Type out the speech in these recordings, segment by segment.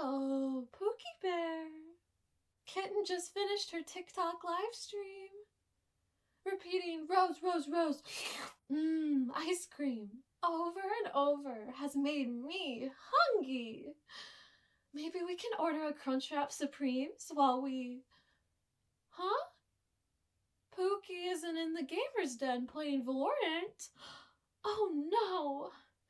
Oh, Pookie Bear. Kitten just finished her TikTok live stream. Repeating Rose, Rose, Rose, ice cream over and over has made me hungry. Maybe we can order a Crunchwrap Supremes while we... Huh? Pookie isn't in the gamer's den playing Valorant. Oh no.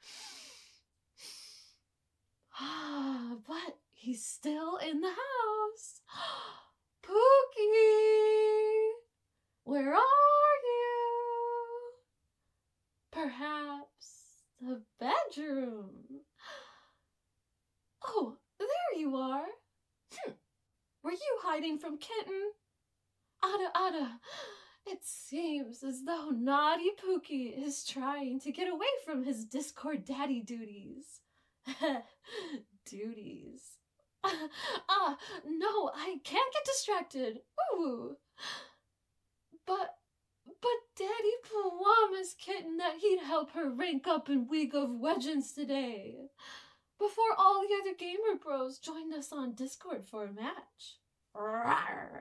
But he's still in the house. Pookie, where are you? Perhaps the bedroom. Oh, there you are. Were you hiding from Kitten? Ada, it seems as though naughty Pookie is trying to get away from his Discord daddy duties. Duties. No, I can't get distracted. Ooh. But Daddy promised Kitten that he'd help her rank up in League of Legends today, before all the other gamer bros joined us on Discord for a match. Rawr.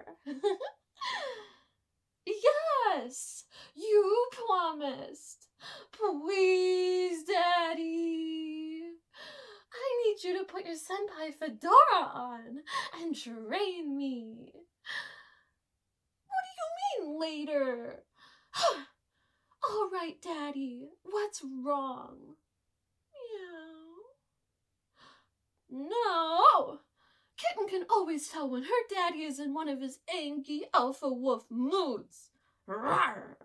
Yes, you promised. Please, Daddy. I need you to put your senpai fedora on and train me. What do you mean later? All right, Daddy, what's wrong? Meow. No! Kitten can always tell when her daddy is in one of his angry alpha wolf moods. Rawr.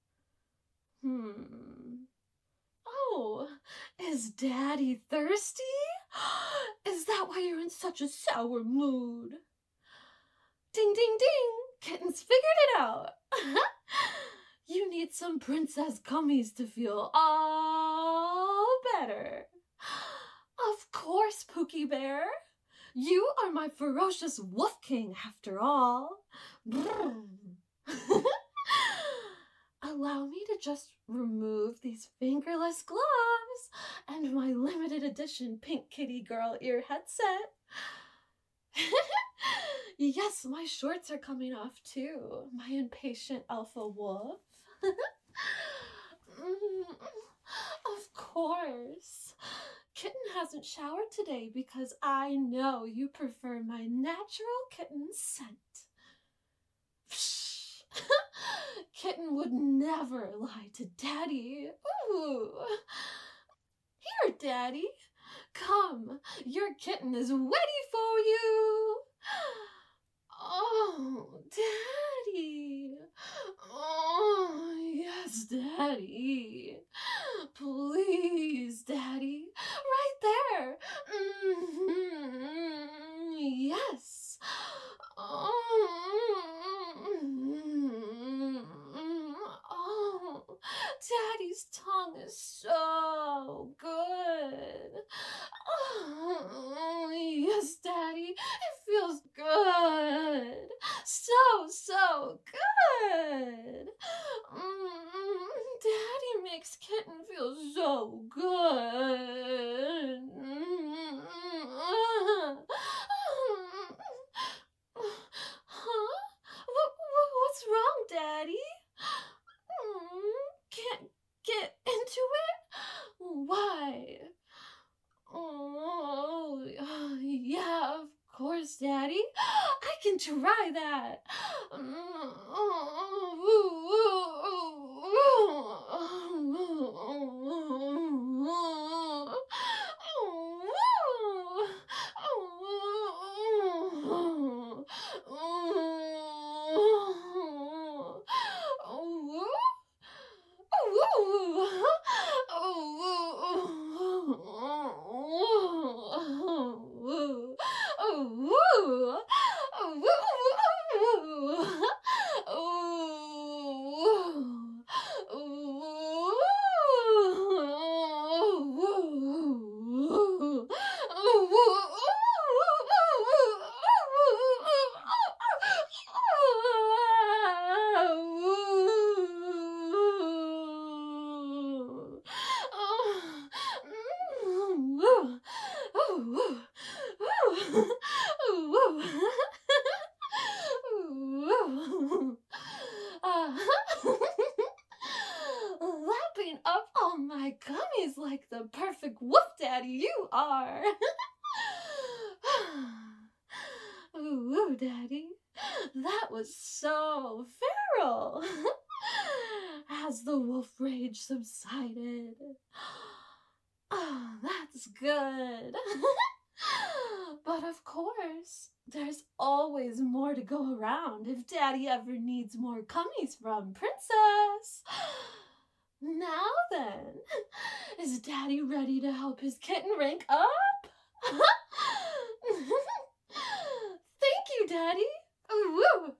Oh, is Daddy thirsty? Is that why you're in such a sour mood? Ding, ding, ding! Kitten's figured it out. You need some princess gummies to feel all better. Of course, Pookie Bear. You are my ferocious wolf king, after all. Allow me to just remove these fingerless gloves and my limited edition pink kitty girl ear headset. Yes, my shorts are coming off too, my impatient alpha wolf. Of course. Kitten hasn't showered today because I know you prefer my natural kitten scent. Kitten would never lie to Daddy. Ooh. Here, Daddy. Come, your kitten is ready for you. Oh, Daddy. Oh, yes, Daddy. Please, Daddy. Right there. Yes. Oh, Daddy's tongue is so good. Oh, yes, Daddy. It feels good. So good. Daddy makes Kitten feel so good. Huh? What's wrong, Daddy? Can't get into it? Why? Oh, yeah, of course, Daddy. I can try that. perfect woof daddy you are. Ooh, daddy, that was so feral. As the wolf rage subsided. Oh, that's good. But of course, there's always more to go around if Daddy ever needs more cummies from Princess. Now then, is Daddy ready to help his kitten rank up? Thank you, Daddy. Ooh,